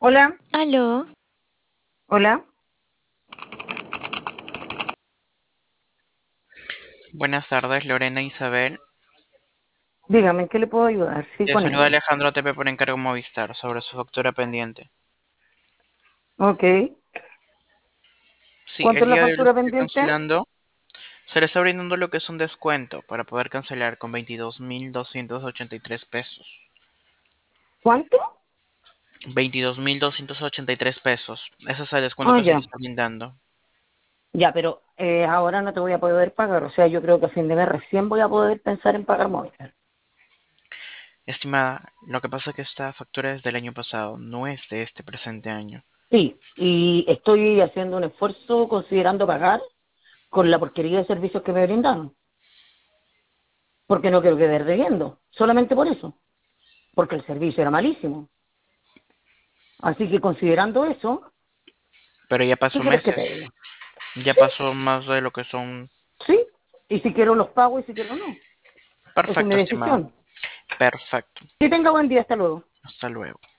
Hola, Aló, hola, Buenas tardes, Lorena Isabel. dígame, ¿en qué le puedo ayudar? Sí, Te con saluda ella. Alejandro TP por encargo Movistar sobre su factura pendiente. Ok. Sí, ¿Cuánto el es la día de hoy lo factura estoy pendiente? cancelando. Se le está brindando lo que es un descuento para poder cancelar con 22.283 pesos. ¿Cuánto? 22.283 pesos. Ese es el descuento Ah, que se le ya, está brindando. ya, pero ahora no te voy a poder pagar. O sea, yo creo que a fin de mes recién voy a poder pensar en pagar Movistar. Estimada, lo que pasa es que esta factura es del año pasado, no es de este presente año. Sí, y estoy haciendo un esfuerzo considerando pagar con la porquería de servicios que me brindaron, porque no quiero quedar debiendo, solamente por eso, porque el servicio era malísimo. Así que considerando eso, Pero ya ¿qué pasó quieres que te meses. diga? Ya Sí, pasó más de lo que son. sí, y si quiero los pago y si quiero no. Esa es mi Perfecto, estimada. decisión. Perfecto. Que tenga buen día, hasta luego. Hasta luego.